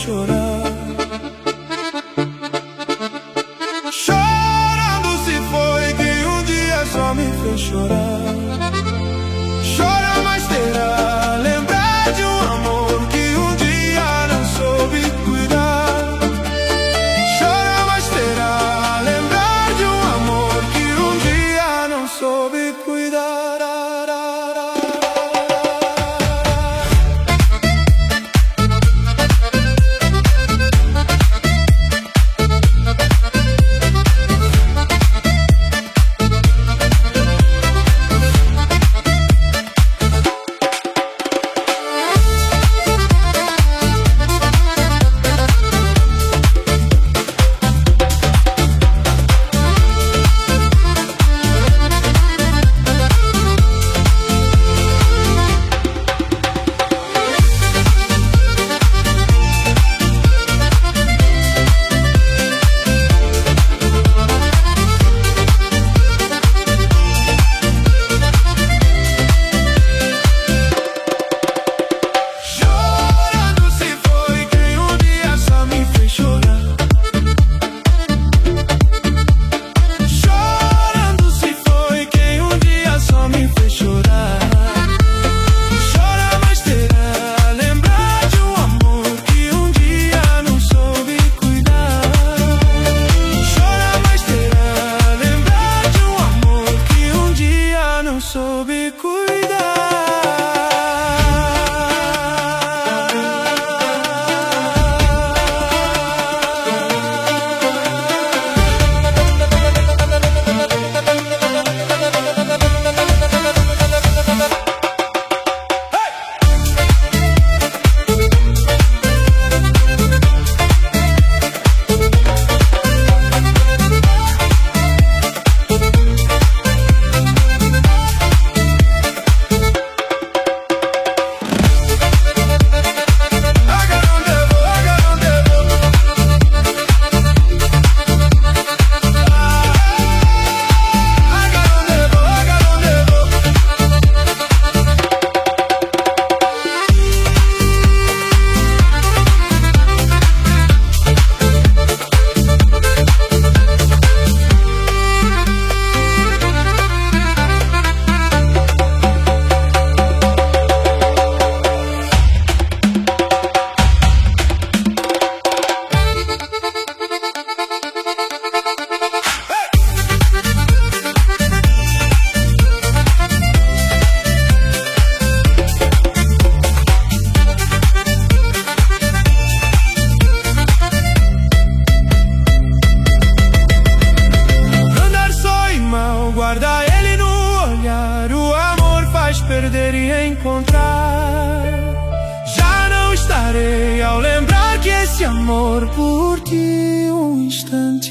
chorar. Chorando se foi quem um dia só me fez chorar. Chora, mas terá lembrar de um amor que um dia não soube cuidar. Chora, mas terá lembrar de um amor que um dia não soube cuidar. Soube cuidar. Guarda ele no olhar, o amor faz perder e encontrar. Já não estarei ao lembrar que esse amor por ti um instante